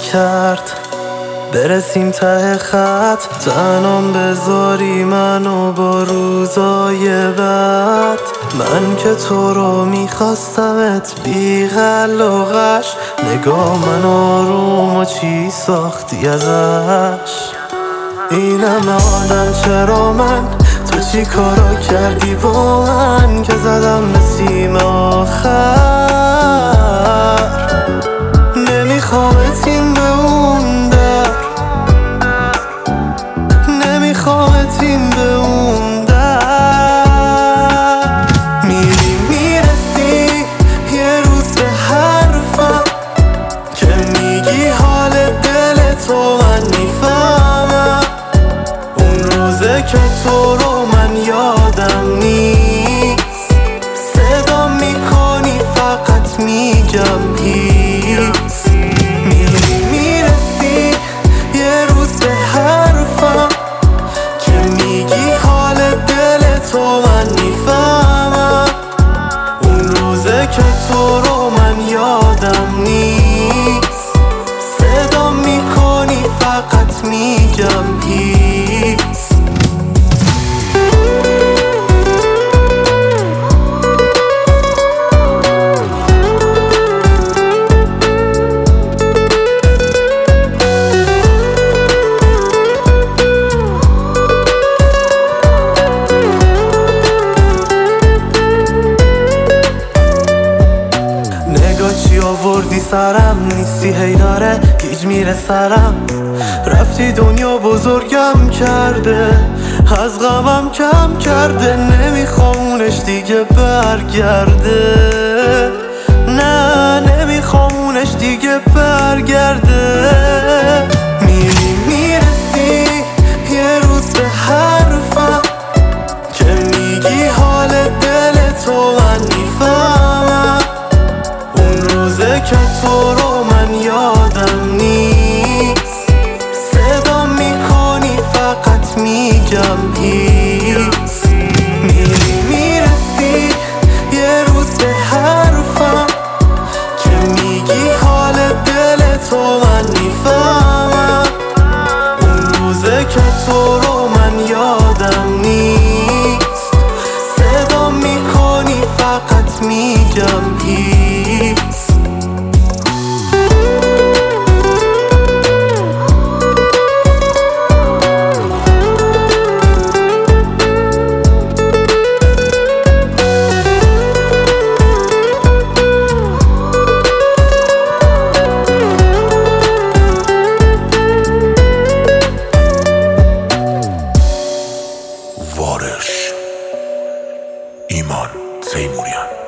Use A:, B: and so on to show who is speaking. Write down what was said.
A: کرد برسیم ته خط، تنام بذاری منو با روزای بد. من که تو رو میخواستمت بی غل و غش، نگاه من آروم و چی ساختی ازش. اینم آدم چرا من، تو چی کارو کردی با من که زدم به سیم آخر. نمیخوامت این به اون در، نمیخوامت این به اون در. میری میرسی یه روز به حرفم که میگی حال دل تو من میفهمم. اون روزه که تو رو من یادم نیست، صدا میکنی فقط میگم هیس. میری میرسی یه روز به حرفم که میگی حال دل تو من میفهمم. اون روزه که تو رو من یادم نیست، صدا میکنی فقط میگم هیس. چی آوردی سرم، نیستی هی داره گیج میره سرم. رفتی دنیا بزرگم کرده، از غمم کم کرده. نمیخوامونش دیگه برگرده، نه نمیخوامونش دیگه برگرده. میری میرسی یه روز به حرفم که میگی حال دل تو من میفهمم. روزه که تو رو من یادم نیست، صدا میکنی فقط میگم هیس. میری میرسی یه روز به حرفم که میگی حال دل تو من میفهمم. اون روزه که تو رو من یادم نیست، صدا میکنی فقط میگم هیس.
B: وارش ایمان تیموریان.